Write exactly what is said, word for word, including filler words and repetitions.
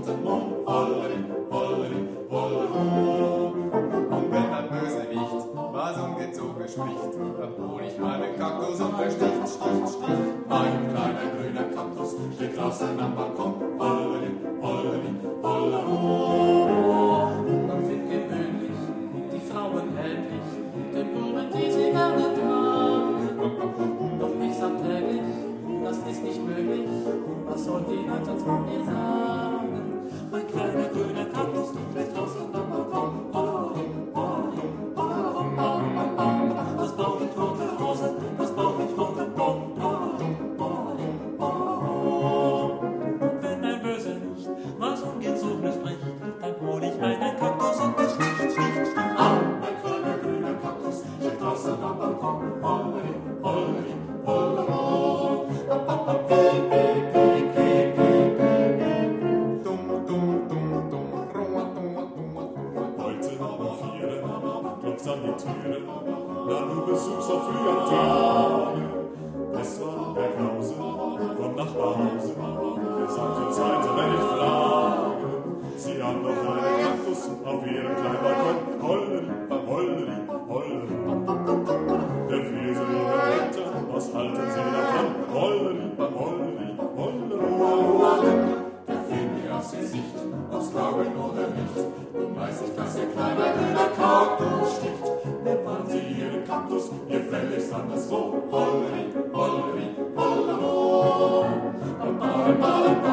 roten Mund. Holleri, holleri, hollero. Und wenn ein Bösewicht was ungezogen spricht, dann hol ich meinen Kaktus und er sticht, sticht, sticht. Mein kleiner grüner Kaktus steht draußen am Balkon. Holleri, holleri, hollero. Man findet gewöhnlich die Frauen ähnlich den Blumen, die sie gerne tragen. Doch ich sag täglich, das ist nicht möglich. Was soll die Leute von mir sagen? Mein kleiner grüner Kaktus steht draußen am Balkon. Was brauch ich rote Rosen? Was brauch ich rote Bon? Und wenn ein Bösewicht was Ungezogenes spricht, dann hol ich meinen Kaktus und der sticht, sticht, sticht. Ah, mein kleiner grüner Kaktus steht draußen am Balkon. Holleri, holleri, hollero. Piep, piep, piep, piep, piep, piep. Dumm, dumm, dumm, dumm. Roa, dumm, dumm, dumm. Heute um vier klopft's an die Türe, na du besuchst so früh am Tage. Es war der Krause vom Nachbarhause, der sagt zur Zeit, wenn ich frage. Sie haben doch einen Kaktus auf ihrem kleinen Balkon. Holleri, holleri, holleri. Der Fiesel in der Blätter, was halten Sie davon? Holleri, holleri, holleri. Der fiel mir aufs Gesicht, ob's glauben oder nicht. Nun weiß ich, dass Ihr kleiner grüner Kaktus sticht. Bewahren Sie Ihren Kaktus, Ihr Fell ist anderswo. Holleri, holleri, hollero. Ba, ba, ba, ba.